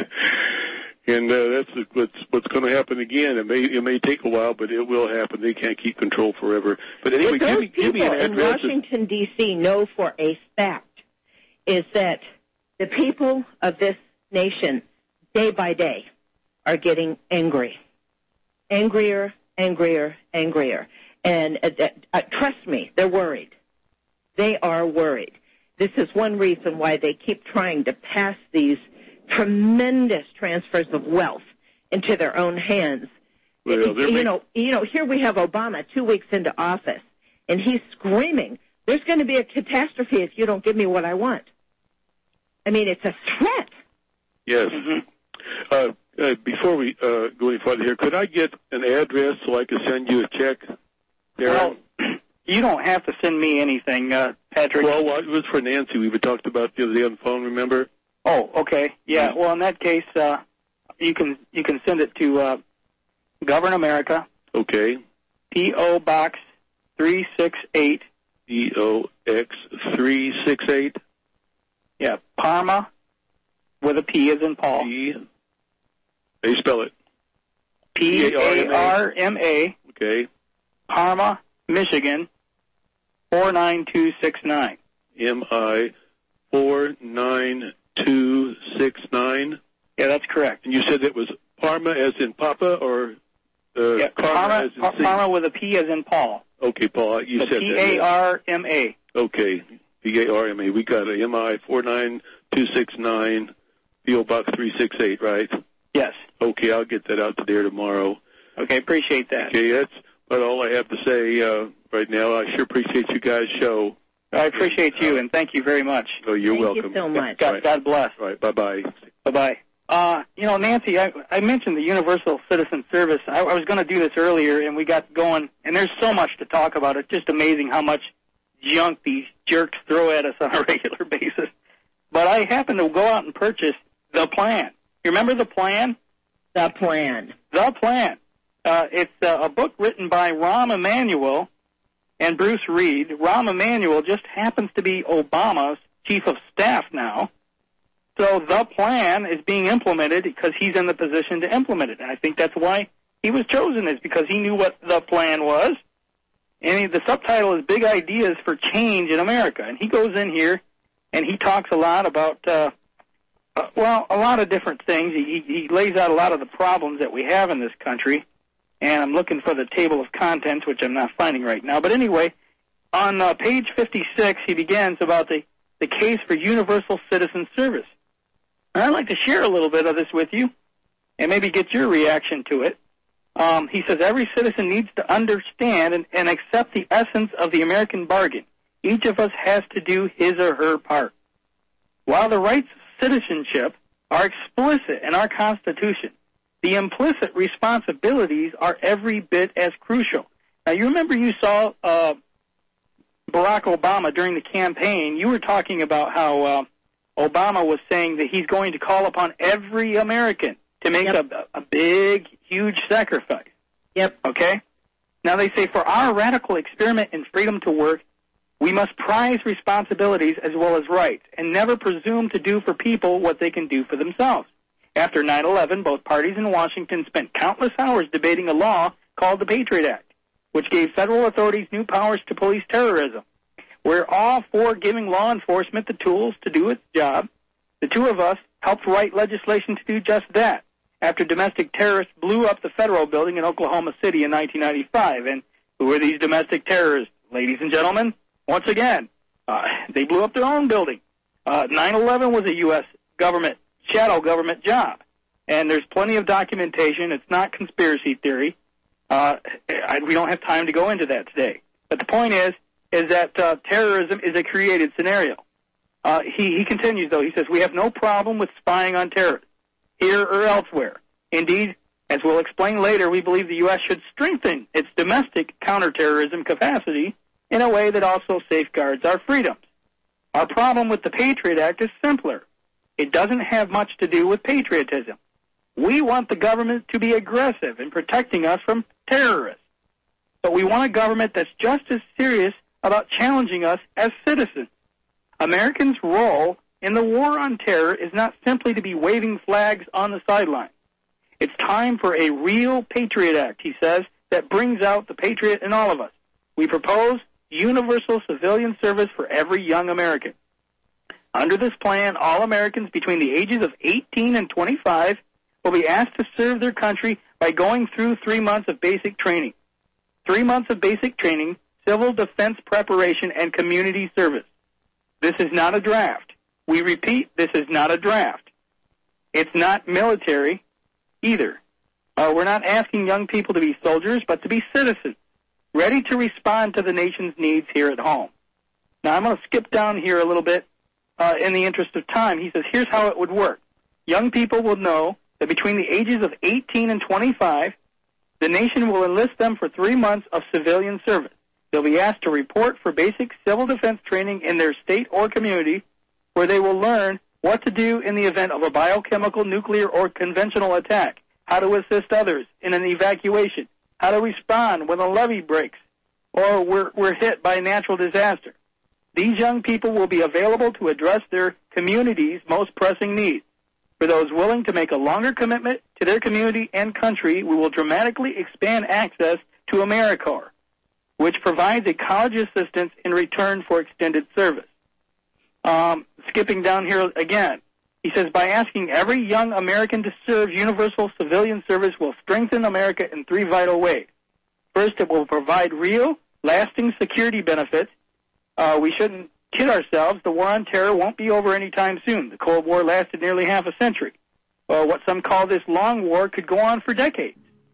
And uh, that's what's, what's going to happen again. It may it may take a while, but it will happen. They can't keep control forever. But anyway,
what those
give me, give me an
people in
address.
Washington, D C know for a fact is that the people of this nation, day by day, are getting angry. Angrier, angrier, angrier. And uh, uh, trust me, they're worried. They are worried. This is one reason why they keep trying to pass these tremendous transfers of wealth into their own hands.
Well,
you
make...
know, you know, here we have Obama two weeks into office, and he's screaming, there's going to be a catastrophe if you don't give me what I want. I mean, it's a threat.
Yes.
Mm-hmm.
Uh, uh, before we uh, go any further here, could I get an address so I could send you a check?
Well, you don't have to send me anything, uh, Patrick.
Well, it was for Nancy. We talked about the other day on the phone, remember?
Oh, okay. Yeah, well, in that case, uh, you can you can send it to uh, Govern America.
Okay.
P O. Box three six eight.
P O X three six eight.
Yeah, Parma, with a P as in Paul.
P. How do you spell it?
P A R M A.
Okay.
Parma, Michigan, four nine two six nine.
M I four nine two six nine.
Yeah, that's correct.
And you said it was Parma as in Papa, or uh,
yeah,
Parma,
Parma
as in C?
Parma with a P as in Paul.
Okay, Paul, you
so
said
P
that.
A R M A.
Okay, P A R M A. We got a M I four nine two six nine, P O Box three six eight, right?
Yes.
Okay, I'll get that out to there tomorrow.
Okay, appreciate that.
Okay, that's about all I have to say uh, right now. I sure appreciate you guys' show.
I appreciate you, and thank you very much.
Oh, you're
thank
welcome.
Thank you so much.
God,
right.
God bless.
All right, bye-bye.
Bye-bye. Uh, you know, Nancy, I, I mentioned the Universal Citizen Service. I, I was going to do this earlier, and we got going, and there's so much to talk about. It's just amazing how much junk these jerks throw at us on a regular basis. But I happened to go out and purchase The Plan. You remember The Plan?
The Plan.
The Plan. Uh, it's uh, a book written by Rahm Emanuel and Bruce Reed. Rahm Emanuel just happens to be Obama's chief of staff now. So the plan is being implemented because he's in the position to implement it. And I think that's why he was chosen, is because he knew what the plan was. And he, the subtitle is Big Ideas for Change in America. And he goes in here and he talks a lot about, uh, uh, well, a lot of different things. He, he lays out a lot of the problems that we have in this country. And I'm looking for the table of contents, which I'm not finding right now. But anyway, on uh, page fifty-six, he begins about the, the case for universal citizen service. And I'd like to share a little bit of this with you and maybe get your reaction to it. Um, he says every citizen needs to understand and, and accept the essence of the American bargain. Each of us has to do his or her part. While the rights of citizenship are explicit in our Constitution, the implicit responsibilities are every bit as crucial. Now, you remember you saw uh, Barack Obama during the campaign. You were talking about how uh, Obama was saying that he's going to call upon every American to make yep. a, a big, huge sacrifice.
Yep.
Okay? Now, they say for our radical experiment in freedom to work, we must prize responsibilities as well as rights and never presume to do for people what they can do for themselves. After nine eleven, both parties in Washington spent countless hours debating a law called the Patriot Act, which gave federal authorities new powers to police terrorism. We're all for giving law enforcement the tools to do its job. The two of us helped write legislation to do just that after domestic terrorists blew up the federal building in Oklahoma City in nineteen ninety-five. And who are these domestic terrorists? Ladies and gentlemen, once again, uh, they blew up their own building. Uh, nine eleven was a U S government shadow government job. And there's plenty of documentation. It's not conspiracy theory. Uh, I, we don't have time to go into that today. But the point is, is that uh, terrorism is a created scenario. Uh, he, he continues, though. He says, we have no problem with spying on terrorists, here or elsewhere. Indeed, as we'll explain later, we believe the U S should strengthen its domestic counterterrorism capacity in a way that also safeguards our freedoms. Our problem with the Patriot Act is simpler. It doesn't have much to do with patriotism. We want the government to be aggressive in protecting us from terrorists. But we want a government that's just as serious about challenging us as citizens. Americans' role in the war on terror is not simply to be waving flags on the sidelines. It's time for a real Patriot Act, he says, that brings out the patriot in all of us. We propose universal civilian service for every young American. Under this plan, all Americans between the ages of eighteen and twenty-five will be asked to serve their country by going through three months of basic training. Three months of basic training, civil defense preparation, and community service. This is not a draft. We repeat, this is not a draft. It's not military either. Uh, we're not asking young people to be soldiers, but to be citizens, ready to respond to the nation's needs here at home. Now, I'm going to skip down here a little bit uh, in the interest of time. He says, here's how it would work. Young people will know that between the ages of eighteen and twenty-five, the nation will enlist them for three months of civilian service. They'll be asked to report for basic civil defense training in their state or community, where they will learn what to do in the event of a biochemical, nuclear, or conventional attack, how to assist others in an evacuation, how to respond when a levee breaks or we're, we're hit by a natural disaster. These young people will be available to address their community's most pressing needs. For those willing to make a longer commitment to their community and country, we will dramatically expand access to AmeriCorps, which provides a college assistance in return for extended service. Um, skipping down here again, he says, by asking every young American to serve, universal civilian service will strengthen America in three vital ways. First, it will provide real, lasting security benefits. Uh, we shouldn't kid ourselves. The war on terror won't be over anytime soon. The Cold War lasted nearly half a century. Well, what some call this long war could go on for decades.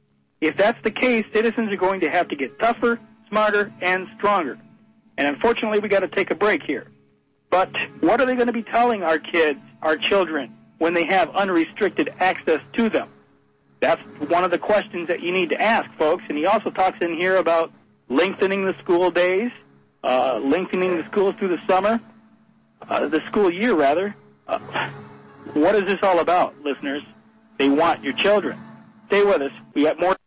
If that's the case, citizens are going to have to get tougher, smarter, and stronger. And unfortunately, we got to take a break here. But what are they going to be telling our kids, our children, when they have unrestricted access to them? That's one of the questions that you need to ask, folks. And he also talks in here about lengthening the school days, uh, lengthening the schools through the summer, uh, the school year, rather. Uh, what is this all about, listeners? They want your children. Stay with us. We got more.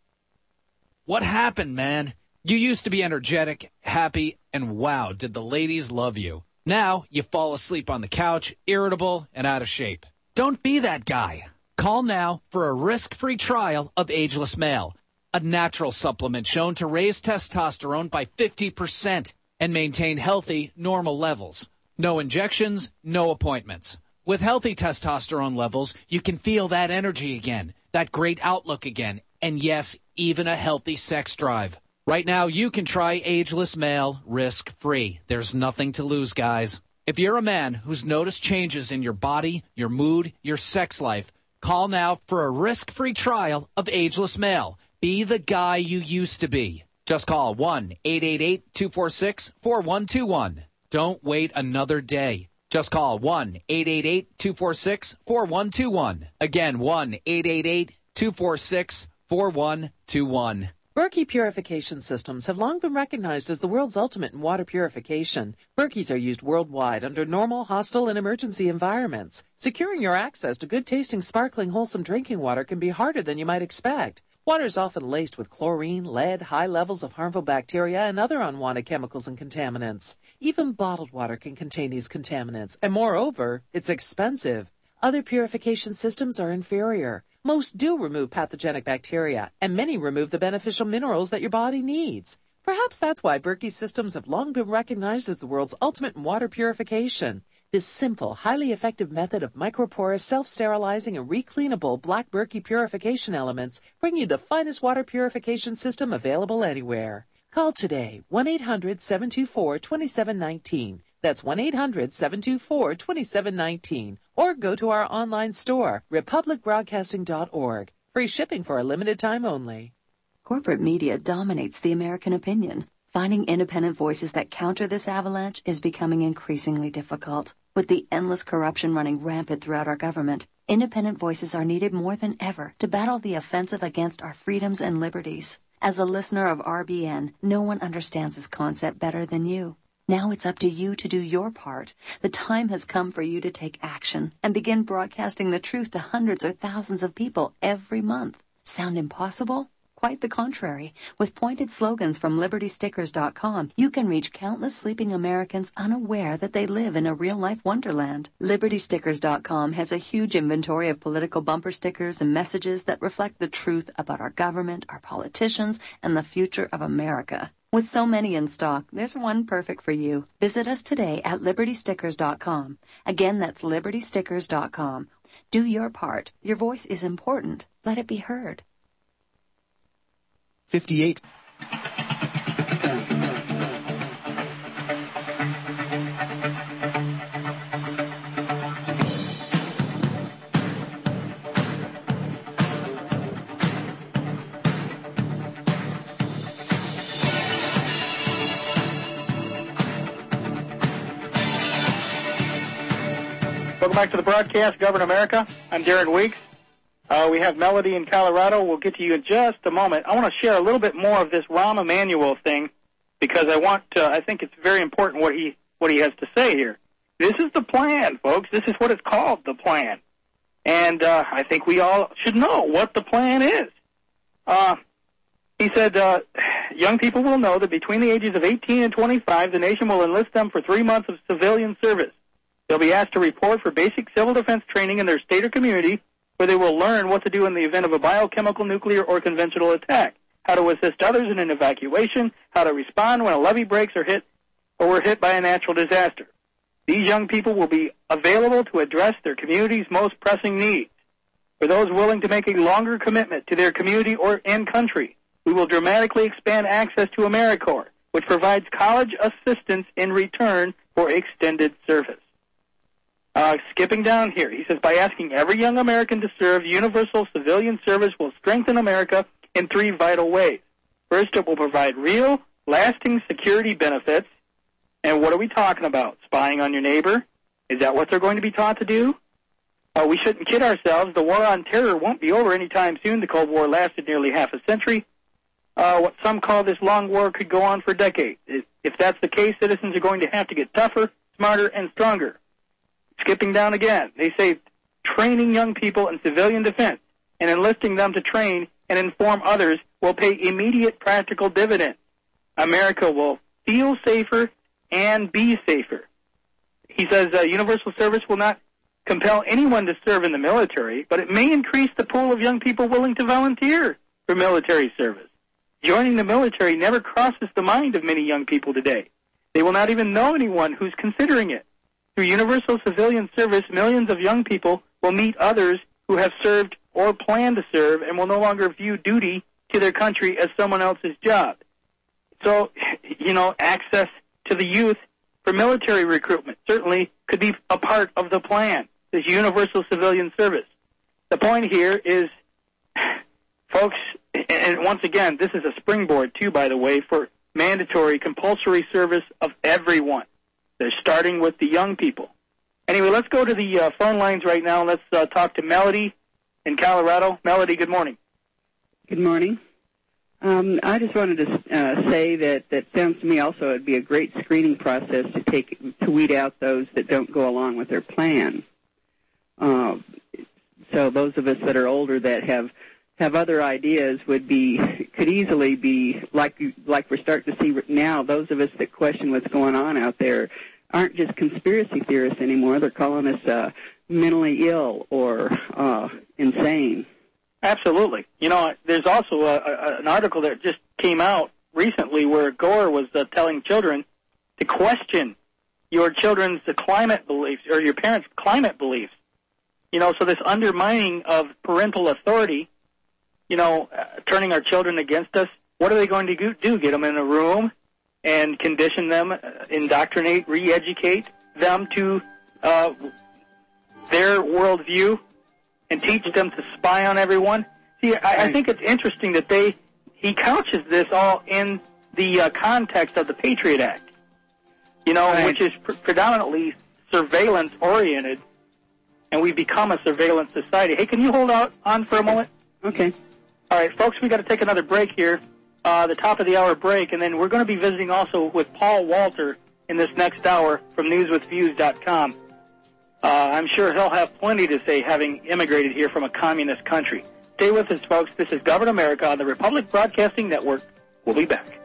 What happened, man? You used to be energetic, happy, and wow, did the ladies love you. Now you fall asleep on the couch, irritable, and out of shape. Don't be that guy. Call now for a risk-free trial of Ageless Male, a natural supplement shown to raise testosterone by fifty percent and maintain healthy, normal levels. No injections, no appointments. With healthy testosterone levels, you can feel that energy again, that great outlook again, and yes, even a healthy sex drive. Right now, you can try Ageless Male risk-free. There's nothing to lose, guys. If you're a man who's noticed changes in your body, your mood, your sex life, call now for a risk-free trial of Ageless Male. Be the guy you used to be. Just call one eight eight eight, two four six, four one two one. Don't wait another day. Just call one eight eight eight, two four six, four one two one. Again, one eight eight eight, two four six, four one two one.
Berkey purification systems have long been recognized as the world's ultimate in water purification. Berkeys are used worldwide under normal, hostile, and emergency environments. Securing your access to good-tasting, sparkling, wholesome drinking water can be harder than you might expect. Water is often laced with chlorine, lead, high levels of harmful bacteria, and other unwanted chemicals and contaminants. Even bottled water can contain these contaminants, and moreover, it's expensive. Other purification systems are inferior. Most do remove pathogenic bacteria, and many remove the beneficial minerals that your body needs. Perhaps that's why Berkey systems have long been recognized as the world's ultimate in water purification. This simple, highly effective method of microporous, self-sterilizing, and recleanable black Berkey purification elements bring you the finest water purification system available anywhere. Call today, one eight hundred, seven two four, two seven one nine. That's one eight hundred, seven two four, two seven one nine. Or go to our online store, republic broadcasting dot org. Free shipping for a limited time only.
Corporate media dominates the American opinion. Finding independent voices that counter this avalanche is becoming increasingly difficult. With the endless corruption running rampant throughout our government, independent voices are needed more than ever to battle the offensive against our freedoms and liberties. As a listener of R B N, no one understands this concept better than you. Now it's up to you to do your part. The time has come for you to take action and begin broadcasting the truth to hundreds or thousands of people every month. Sound impossible? Quite the contrary. With pointed slogans from liberty stickers dot com, you can reach countless sleeping Americans unaware that they live in a real-life wonderland. liberty stickers dot com has a huge inventory of political bumper stickers and messages that reflect the truth about our government, our politicians, and the future of America. With so many in stock, there's one perfect for you. Visit us today at liberty stickers dot com. Again, that's liberty stickers dot com. Do your part. Your voice is important. Let it be heard.
fifty-eight.
Welcome back to the broadcast, Govern America. I'm Darren Weeks. Uh, we have Melody in Colorado. We'll get to you in just a moment. I want to share a little bit more of this Rahm Emanuel thing because I want to, I think it's very important what he what he has to say here. This is the plan, folks. This is what it's called, the plan. And uh, I think we all should know what the plan is. Uh, he said, uh, young people will know that between the ages of eighteen and twenty-five, the nation will enlist them for three months of civilian service. They'll be asked to report for basic civil defense training in their state or community, where they will learn what to do in the event of a biochemical, nuclear, or conventional attack, how to assist others in an evacuation, how to respond when a levee breaks or hit or were hit by a natural disaster. These young people will be available to address their community's most pressing needs. For those willing to make a longer commitment to their community or and country, we will dramatically expand access to AmeriCorps, which provides college assistance in return for extended service. Uh, skipping down here, he says, by asking every young American to serve, universal civilian service will strengthen America in three vital ways. First, it will provide real, lasting security benefits. And what are we talking about? Spying on your neighbor? Is that what they're going to be taught to do? Uh, we shouldn't kid ourselves. The war on terror won't be over anytime soon. The Cold War lasted nearly half a century. Uh, what some call this long war could go on for decades. If that's the case, citizens are going to have to get tougher, smarter, and stronger. Skipping down again, they say training young people in civilian defense and enlisting them to train and inform others will pay immediate practical dividends. America will feel safer and be safer. He says uh, universal service will not compel anyone to serve in the military, but it may increase the pool of young people willing to volunteer for military service. Joining the military never crosses the mind of many young people today. They will not even know anyone who's considering it. Through universal civilian service, millions of young people will meet others who have served or plan to serve and will no longer view duty to their country as someone else's job. So, you know, access to the youth for military recruitment certainly could be a part of the plan, this universal civilian service. The point here is, folks, and once again, this is a springboard, too, by the way, for mandatory compulsory service of everyone. They're starting with the young people. Anyway, let's go to the uh, phone lines right now. Let's uh, talk to Melody in Colorado. Melody, good morning.
Good morning. Um, I just wanted to uh, say that that sounds to me also it would be a great screening process to take to weed out those that don't go along with their plan. Uh, so those of us that are older that have have other ideas would be could easily be like like we're starting to see now. Those of us that question what's going on out there aren't just conspiracy theorists anymore. They're calling us uh, mentally ill or uh, insane.
Absolutely. You know, there's also a, a, an article that just came out recently where Gore was uh, telling children to question your children's climate beliefs or your parents' climate beliefs. You know, so this undermining of parental authority, you know, uh, turning our children against us, what are they going to do? Get them in a room and condition them, uh, indoctrinate, re-educate them to uh, their worldview and teach them to spy on everyone? See, I, I think it's interesting that they he couches this all in the uh, context of the Patriot Act, you know, right. which is pr- predominantly surveillance-oriented, and we've become a surveillance society. Hey, can you hold out on for a moment?
Okay.
All right, folks, we've got to take another break here, uh, the top of the hour break, and then we're going to be visiting also with Paul Walter in this next hour from news with views dot com. Uh, I'm sure he'll have plenty to say, having immigrated here from a communist country. Stay with us, folks. This is Govern America on the Republic Broadcasting Network. We'll be back.